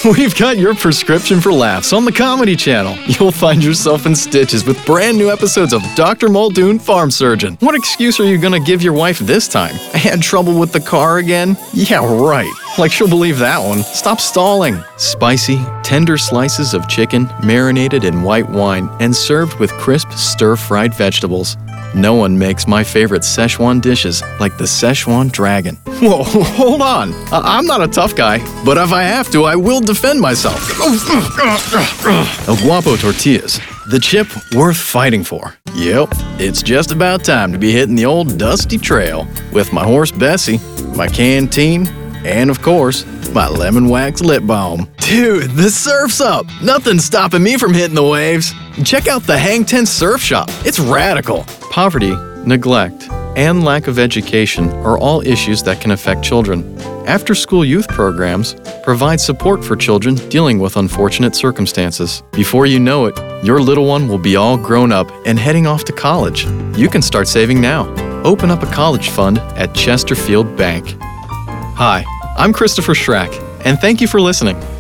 We've got your prescription for laughs on the Comedy Channel. You'll find yourself in stitches with brand new episodes of Dr. Muldoon, Farm Surgeon. What excuse are you gonna give your wife this time? I had trouble with the car again? Yeah, right. Like she'll believe that one. Stop stalling. Spicy, tender slices of chicken marinated in white wine and served with crisp stir-fried vegetables. No one makes my favorite Szechuan dishes like the Szechuan Dragon. Whoa, hold on. I'm not a tough guy, but if I have to, I will defend myself. El Guapo Tortillas, the chip worth fighting for. Yep, it's just about time to be hitting the old dusty trail with my horse Bessie, my canteen, and of course, my lemon wax lip balm. Dude, the surf's up. Nothing's stopping me from hitting the waves. Check out the Hang Ten Surf Shop. It's radical. Poverty, neglect, and lack of education are all issues that can affect children. After-school youth programs provide support for children dealing with unfortunate circumstances. Before you know it, your little one will be all grown up and heading off to college. You can start saving now. Open up a college fund at Chesterfield Bank. Hi, I'm Christopher Schrack, and thank you for listening.